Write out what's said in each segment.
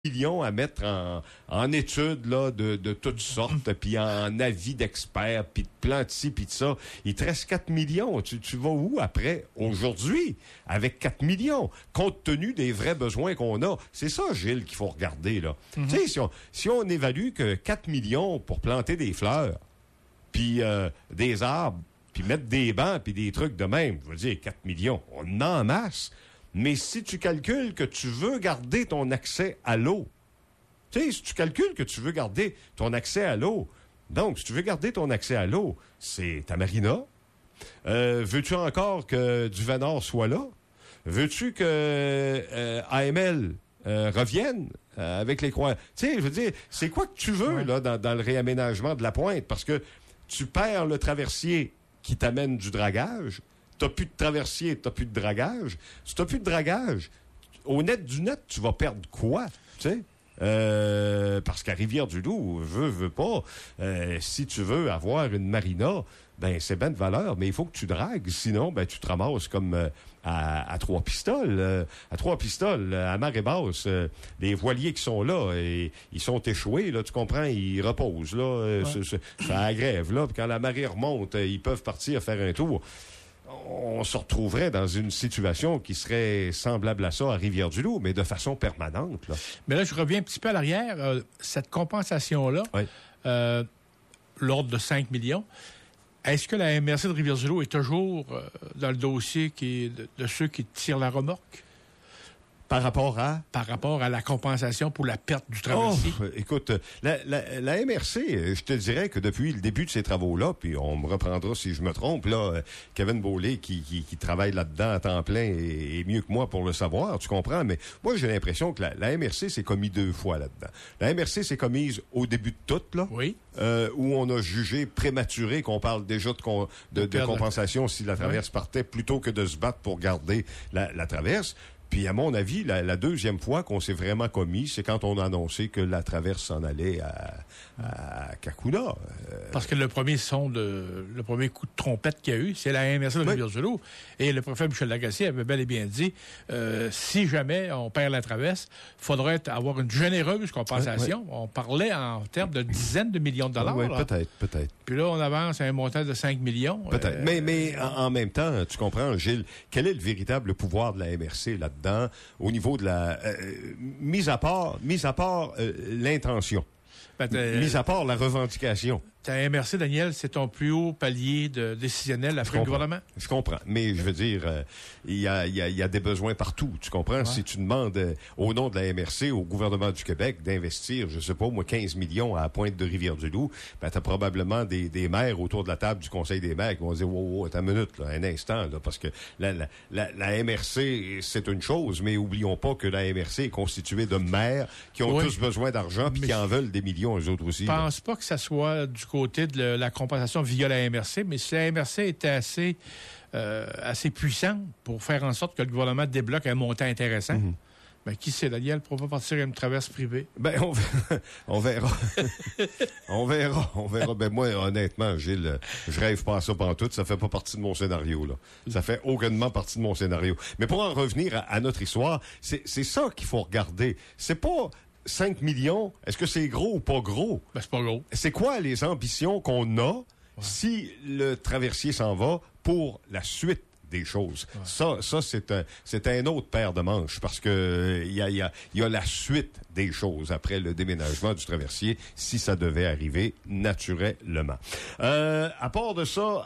millions à mettre en études là de toutes sortes, puis en avis d'experts, puis de plans de ci, puis de ça. Il te reste 4 millions. Tu vas où après, aujourd'hui, avec 4 millions, compte tenu des vrais besoins qu'on a? C'est ça, Gilles, qu'il faut regarder, là. Tu sais, si on évalue que 4 millions pour planter des fleurs, puis des arbres, puis mettre des bancs, puis des trucs de même, je veux dire, 4 millions, on en masse. Mais si tu calcules que tu veux garder ton accès à l'eau, tu sais, si tu calcules que tu veux garder ton accès à l'eau, donc, si tu veux garder ton accès à l'eau, c'est ta marina. Veux-tu encore que du Vénard soit là? Veux-tu que AML revienne avec les croix? Tu sais, je veux dire, c'est quoi que tu veux là dans le réaménagement de la Pointe? Parce que tu perds le traversier qui t'amène du dragage. T'as plus de traversier, t'as plus de dragage. Si t'as plus de dragage, au net du net, tu vas perdre quoi? Tu sais? Parce qu'à Rivière-du-Loup, veux pas, si tu veux avoir une marina, ben c'est ben de valeur, mais il faut que tu dragues, sinon ben tu te ramasses comme à Trois-Pistoles. À Trois-Pistoles, à marée basse, les voiliers qui sont là, et ils sont échoués, là, tu comprends, ils reposent, là, ça agrève, là, puis quand la marée remonte, ils peuvent partir faire un tour. On se retrouverait dans une situation qui serait semblable à ça à Rivière-du-Loup, mais de façon permanente, là. Mais là, je reviens un petit peu à l'arrière. Cette compensation-là, l'ordre de 5 millions, est-ce que la MRC de Rivière-du-Loup est toujours dans le dossier de ceux qui tirent la remorque? Par rapport à? Par rapport à la compensation pour la perte du traversier. Oh, écoute, la MRC, je te dirais que depuis le début de ces travaux-là, puis on me reprendra si je me trompe, là, Kevin Beaulé, qui travaille là-dedans à temps plein, est mieux que moi pour le savoir, tu comprends, mais moi, j'ai l'impression que la MRC s'est commis 2 fois là-dedans. La MRC s'est commise au début de tout, là. Oui. Où on a jugé prématuré qu'on parle déjà de compensation si la traverse partait, plutôt que de se battre pour garder la traverse. Puis, à mon avis, la deuxième fois qu'on s'est vraiment commis, c'est quand on a annoncé que la traverse s'en allait à Kakuna. Parce que le premier coup de trompette qu'il y a eu, c'est la MRC de Rivière-du-Loup. Et le préfet Michel Lagacé avait bel et bien dit, si jamais on perd la traverse, il faudrait avoir une généreuse compensation. On parlait en termes de dizaines de millions de dollars. Oui, peut-être. Puis là, on avance à un montant de 5 millions. Peut-être. Mais en même temps, tu comprends, Gilles, quel est le véritable pouvoir de la MRC là-dedans? Au niveau de la mis à part l'intention, mis à part la revendication. Ta MRC, Daniel, c'est ton plus haut palier décisionnel après le gouvernement? Je comprends. Mais je veux dire, il y a des besoins partout. Tu comprends? Ouais. Si tu demandes au nom de la MRC au gouvernement du Québec d'investir, je sais pas, moi, 15 millions à la pointe de Rivière-du-Loup, ben, t'as probablement des maires autour de la table du Conseil des maires qui vont dire, wow, attends une minute, là, un instant, là, parce que la MRC, c'est une chose, mais oublions pas que la MRC est constituée de maires qui ont tous besoin d'argent puis qui en veulent des millions, eux autres aussi. Je pense pas que ça soit du côté de la compensation via la MRC, mais si la MRC était assez puissante pour faire en sorte que le gouvernement débloque un montant intéressant, ben, qui sait, Daniel, pour pas partir à une traverse privée? Ben, on verra. on verra. Ben, moi, honnêtement, Gilles, je rêve pas à ça pantoute. Ça fait pas partie de mon scénario, là. Ça fait aucunement partie de mon scénario. Mais pour en revenir à notre histoire, c'est ça qu'il faut regarder. C'est pas 5 millions, est-ce que c'est gros ou pas gros? Ben, c'est pas gros. C'est quoi les ambitions qu'on a si le traversier s'en va pour la suite des choses? Ouais. Ça, c'est un autre paire de manches parce que il y a la suite des choses après le déménagement du traversier si ça devait arriver naturellement. À part de ça,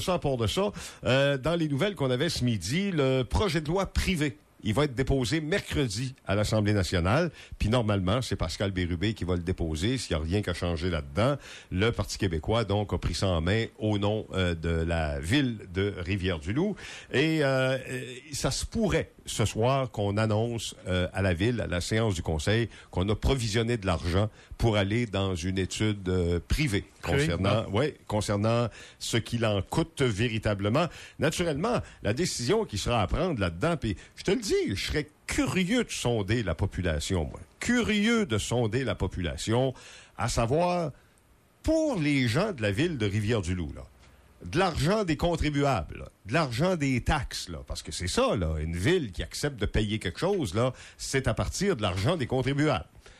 dans les nouvelles qu'on avait ce midi, le projet de loi privé, il va être déposé mercredi à l'Assemblée nationale. Puis normalement, c'est Pascal Bérubé qui va le déposer. S'il n'y a rien qu'à changer là-dedans, le Parti québécois, donc, a pris ça en main au nom de la ville de Rivière-du-Loup. Et ça se pourrait ce soir qu'on annonce à la ville, à la séance du conseil, qu'on a provisionné de l'argent pour aller dans une étude privée concernant ce qu'il en coûte véritablement. Naturellement, la décision qui sera à prendre là-dedans, puis je te le dis, je serais curieux de sonder la population, moi. Curieux de sonder la population, à savoir, pour les gens de la ville de Rivière-du-Loup, là, de l'argent des contribuables, là, de l'argent des taxes, là, parce que c'est ça, là, une ville qui accepte de payer quelque chose, là, c'est à partir de l'argent des contribuables.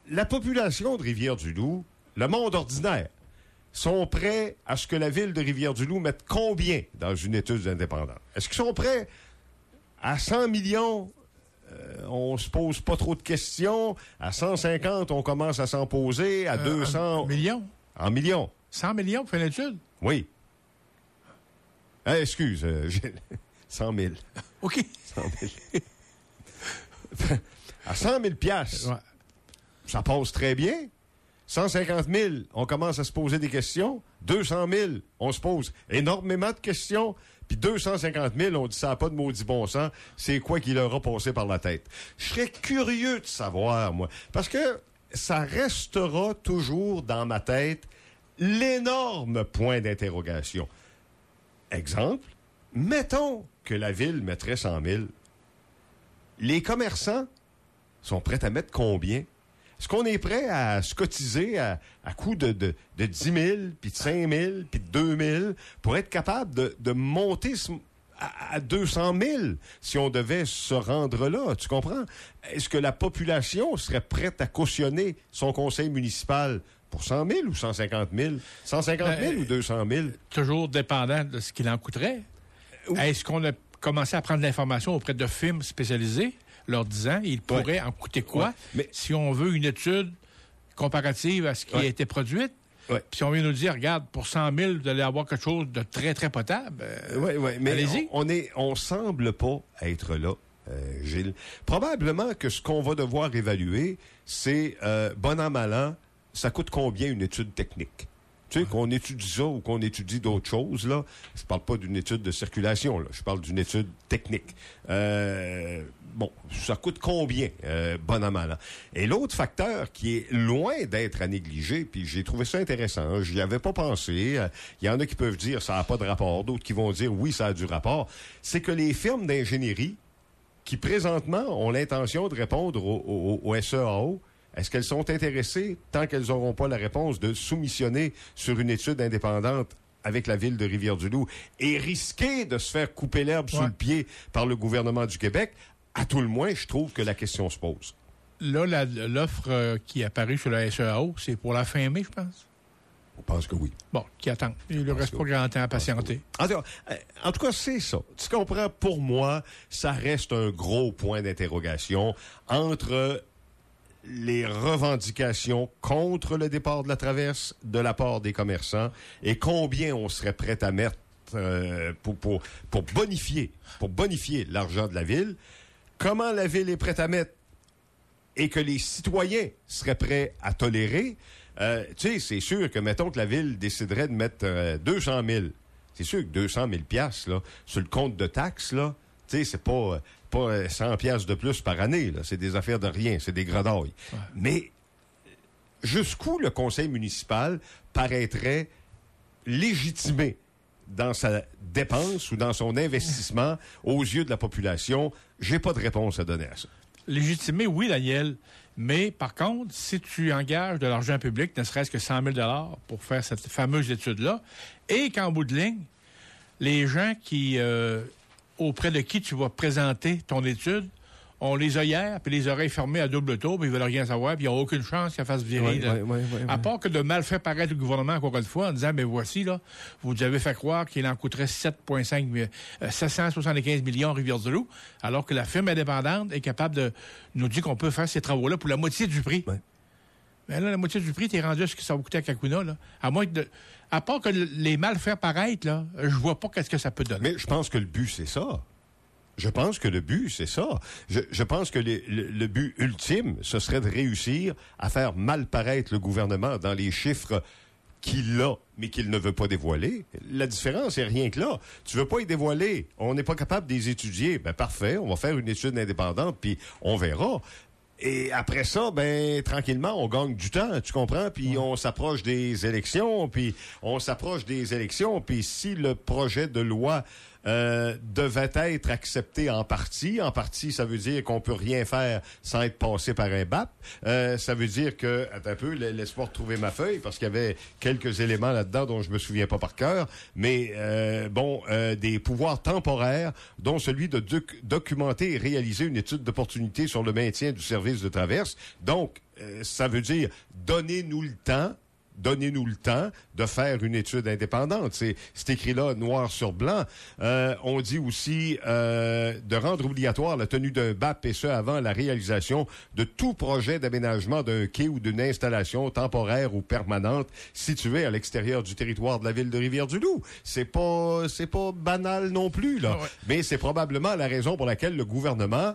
la population de Rivière-du-Loup, le monde ordinaire, sont prêts à ce que la ville de Rivière-du-Loup mette combien dans une étude indépendante? Est-ce qu'ils sont prêts à 100 millions? On se pose pas trop de questions. À 150, on commence à s'en poser. À 200... Millions? En millions. 100 millions pour faire une étude? Oui. Excuse, 100 000. OK. 100 000. À 100 000 piastres, Ouais. ça passe très bien. 150 000, on commence à se poser des questions. 200 000, on se pose énormément de questions. Puis 250 000, on dit ça n'a pas de maudit bon sens. C'est quoi qui leur a passé par la tête? Je serais curieux de savoir, moi. Parce que ça restera toujours dans ma tête l'énorme point d'interrogation. Exemple, mettons que la ville mettrait 100 000. Les commerçants sont prêts à mettre combien? Est-ce qu'on est prêt à se cotiser à coût de 10 000, puis de 5 000, puis de 2 000 pour être capable de monter à 200 000 si on devait se rendre là? Tu comprends? Est-ce que la population serait prête à cautionner son conseil municipal pour 100 000 ou 150 000? 150 000 ou 200 000? Toujours dépendant de ce qu'il en coûterait. Est-ce qu'on a commencé à prendre l'information auprès de firmes spécialisées, leur disant il pourrait en coûter quoi si on veut une étude comparative à ce qui a été produite? Puis si on vient nous dire, regarde, pour 100 000, vous allez avoir quelque chose de très, très potable. Mais allez-y. On semble pas être là, Gilles. Probablement que ce qu'on va devoir évaluer, c'est, bon an, mal an, ça coûte combien une étude technique? Tu sais, qu'on étudie ça ou qu'on étudie d'autres choses, là, je parle pas d'une étude de circulation, là, je parle d'une étude technique. Bon, ça coûte combien, bon an, mal an? Et l'autre facteur qui est loin d'être à négliger, puis j'ai trouvé ça intéressant, hein, j'y avais pas pensé, il y en a qui peuvent dire ça n'a pas de rapport, d'autres qui vont dire oui, ça a du rapport, c'est que les firmes d'ingénierie qui présentement ont l'intention de répondre au SEAO, est-ce qu'elles sont intéressées, tant qu'elles n'auront pas la réponse, de soumissionner sur une étude indépendante avec la ville de Rivière-du-Loup et risquer de se faire couper l'herbe sous le pied par le gouvernement du Québec? À tout le moins, je trouve que la question se pose. Là, l'offre qui est apparue sur la SEAO, c'est pour la fin mai, je pense. On pense que oui. Bon, qui attend. Il ne reste pas grand temps à patienter. En tout cas, c'est ça. Tu comprends, pour moi, ça reste un gros point d'interrogation entre les revendications contre le départ de la traverse de la part des commerçants et combien on serait prêt à mettre pour bonifier l'argent de la ville, comment la ville est prête à mettre et que les citoyens seraient prêts à tolérer. Tu sais, c'est sûr que, mettons que la ville déciderait de mettre 200 000. C'est sûr que 200 000 piastres, là, sur le compte de taxes, là, tu sais, c'est pas 100 piastres de plus par année, là. C'est des affaires de rien, c'est des gredouilles. Ouais. Mais jusqu'où le conseil municipal paraîtrait légitimé dans sa dépense ou dans son investissement aux yeux de la population? J'ai pas de réponse à donner à ça. Légitimé, oui, Daniel. Mais, par contre, si tu engages de l'argent public, ne serait-ce que 100 000 $ pour faire cette fameuse étude-là, et qu'en bout de ligne, les gens auprès de qui tu vas présenter ton étude, ont les œillères puis les oreilles fermées à double tour, puis ils veulent rien savoir, puis ils n'ont aucune chance qu'elle fasse virer. À part que de mal faire paraître le gouvernement, encore une fois, en disant, mais voici, là, vous avez fait croire qu'il en coûterait 775 millions à Rivière-du-Loup, alors que la firme indépendante est capable de nous dire qu'on peut faire ces travaux-là pour la moitié du prix. Ouais. Mais là, la moitié du prix, t'es rendu à ce que ça va coûter à Kakuna, là. À part que les mal faire paraître, là, je vois pas qu'est-ce que ça peut donner. Mais je pense que le but, c'est ça. Je pense que le but, c'est ça. Je pense que le but ultime, ce serait de réussir à faire mal paraître le gouvernement dans les chiffres qu'il a, mais qu'il ne veut pas dévoiler. La différence est rien que là. Tu veux pas y dévoiler. On n'est pas capable de les étudier. Ben parfait, on va faire une étude indépendante, puis on verra. Et après ça, ben tranquillement, on gagne du temps, tu comprends? Puis on s'approche des élections, puis si le projet de loi devait être accepté en partie, ça veut dire qu'on peut rien faire sans être passé par un BAP. Ça veut dire que, attends un peu, laisse-moi retrouver ma feuille, parce qu'il y avait quelques éléments là-dedans dont je me souviens pas par cœur, mais des pouvoirs temporaires, dont celui de documenter et réaliser une étude d'opportunité sur le maintien du service de traverse. Donc, ça veut dire donnez-nous le temps de faire une étude indépendante. C'est écrit là, noir sur blanc. On dit aussi de rendre obligatoire la tenue d'un BAP, et ce, avant la réalisation de tout projet d'aménagement d'un quai ou d'une installation temporaire ou permanente située à l'extérieur du territoire de la ville de Rivière-du-Loup. C'est pas banal non plus, là. Ouais. Mais c'est probablement la raison pour laquelle le gouvernement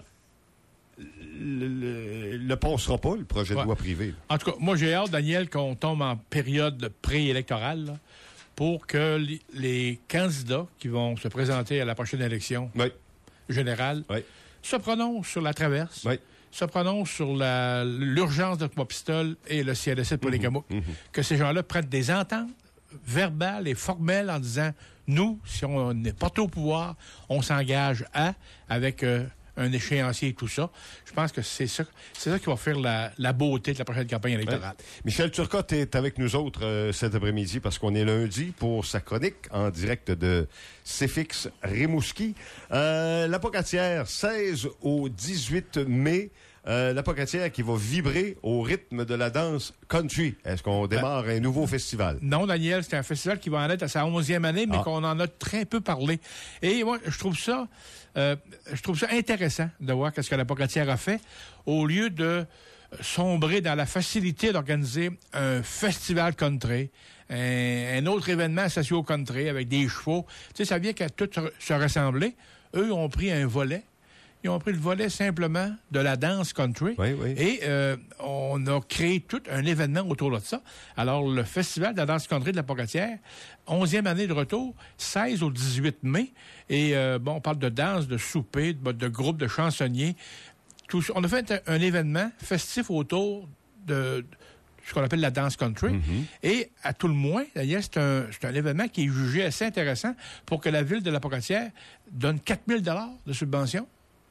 ne passera pas le projet de loi privé. En tout cas, moi, j'ai hâte, Daniel, qu'on tombe en période préélectorale là, pour que les candidats qui vont se présenter à la prochaine élection générale se prononcent sur la traverse, se prononcent sur l'urgence de Pistole et le CLSC de Polycamouk. Que ces gens-là prennent des ententes verbales et formelles en disant, nous, si on est porté au pouvoir, on s'engage avec un échéancier et tout ça. Je pense que c'est ça qui va faire la beauté de la prochaine campagne électorale. Ouais. Michel Turcotte est avec nous autres cet après-midi parce qu'on est lundi pour sa chronique en direct de CFX Rimouski. La Pocatière, 16 au 18 mai. La Pocatière qui va vibrer au rythme de la danse country. Est-ce qu'on démarre un nouveau festival? Non, Daniel, c'est un festival qui va en être à sa 11e année, mais qu'on en a très peu parlé. Et moi, je trouve ça intéressant de voir ce que la Pocatière a fait, au lieu de sombrer dans la facilité d'organiser un festival country, un autre événement associé au country avec des chevaux. Tu sais, ça vient qu'à tout se ressembler. Eux ont pris un volet. Ils ont pris le volet simplement de la danse country. Et on a créé tout un événement autour de ça. Alors, le Festival de la danse country de la Pocatière, 11e année de retour, 16 au 18 mai. Et on parle de danse, de souper, de groupes de chansonniers. On a fait un événement festif autour de ce qu'on appelle la danse country. Et à tout le moins, d'ailleurs, c'est un événement qui est jugé assez intéressant pour que la ville de la Pocatière donne 4 000 $ de subvention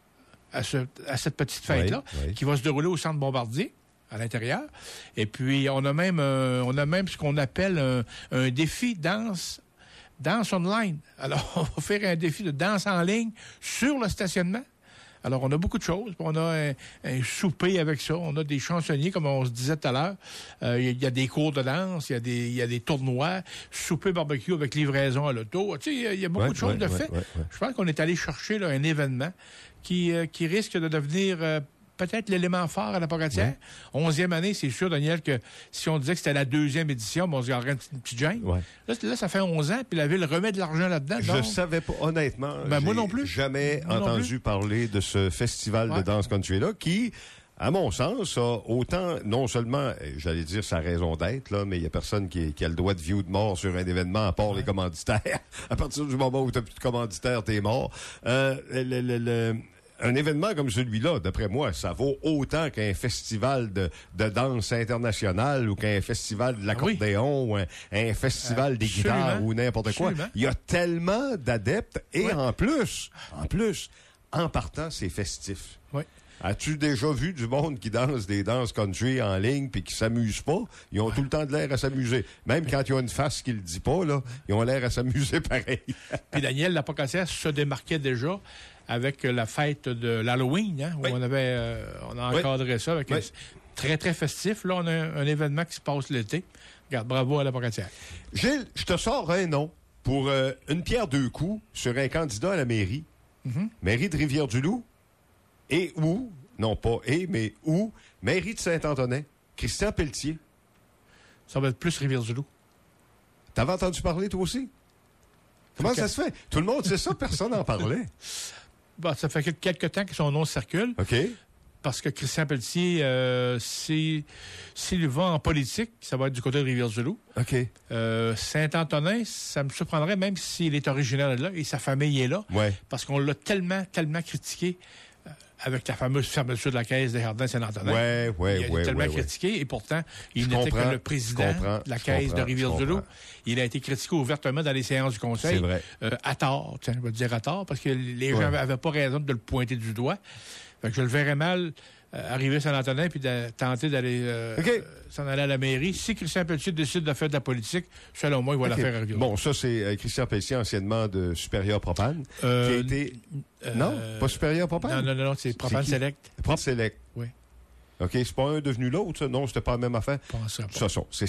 à cette petite fête-là, qui va se dérouler au Centre Bombardier, à l'intérieur. Et puis, on a même ce qu'on appelle un défi danse online. Alors, on va faire un défi de danse en ligne sur le stationnement. Alors, on a beaucoup de choses. On a un souper avec ça. On a des chansonniers, comme on se disait tout à l'heure. Il y a des cours de danse, il y a des tournois, souper barbecue avec livraison à l'auto. Tu sais, il y a beaucoup de choses de fait. Je pense qu'on est allé chercher là, un événement qui risque de devenir peut-être l'élément fort à la Pocatière. 11e année, c'est sûr, Daniel, que si on disait que c'était la 2e édition, on se garderait une petite gêne. Là, ça fait 11 ans, puis la ville remet de l'argent là-dedans. Je ne savais pas, honnêtement. Moi non plus. Jamais entendu parler de ce festival de danse country-là qui, à mon sens, a autant, non seulement, j'allais dire sa raison d'être, là, mais il n'y a personne qui a le droit de vie ou de mort sur un événement à part les commanditaires. À partir du moment où tu n'as plus de commanditaire, t'es mort. Un événement comme celui-là, d'après moi, ça vaut autant qu'un festival de danse internationale ou qu'un festival de l'accordéon ou un festival des guitares ou n'importe quoi. Il y a tellement d'adeptes et en plus, en partant, c'est festif. As-tu déjà vu du monde qui danse des danses country en ligne puis qui s'amuse pas? Ils ont tout le temps de l'air à s'amuser. Même quand ils ont une face qui le dit pas, là, ils ont l'air à s'amuser pareil. Puis Daniel, la Pocatière se démarquait déjà avec la fête de l'Halloween, où on a encadré ça avec très, très festif. Là, on a un événement qui se passe l'été. Regarde, bravo à la Pocatière. Gilles, je te sors un nom pour une pierre deux coups sur un candidat à la mairie. Mairie de Rivière-du-Loup. Et où, non pas mais où, mairie de Saint-Antonin, Christian Pelletier. Ça va être plus Rivière-du-Loup. T'avais entendu parler, toi aussi? Comment ça se fait? Tout le monde sait ça, personne n'en parlait. Ça fait quelques temps que son nom circule. OK. Parce que Christian Pelletier, s'il va en politique, ça va être du côté de Rivière-du-Loup. OK. Saint-Antonin, ça me surprendrait même s'il est originaire de là et sa famille est là. Parce qu'on l'a tellement critiqué avec la fameuse fermeture de la caisse des Jardins Saint-Antonin. Il a tellement critiqué et pourtant, il n'était que le président de la caisse de Rivière-du-Loup. Il a été critiqué ouvertement dans les séances du Conseil. C'est vrai. À tort, je vais dire à tort, parce que les gens n'avaient pas raison de le pointer du doigt. Fait que je le verrais mal arriver à Saint-Antonin puis de tenter d'aller s'en aller à la mairie. Si Christian Pelletier décide de faire de la politique, selon moi, il va la faire à Rivière. Bon, ça, c'est Christian Pelletier, anciennement de Supérieur Propane, qui a été... non? Pas Supérieur Propane? Non, c'est Propane Select. Propane Select. Oui. OK? C'est pas un devenu l'autre, ça? Non, c'était pas la même affaire. Je pense pas. C'est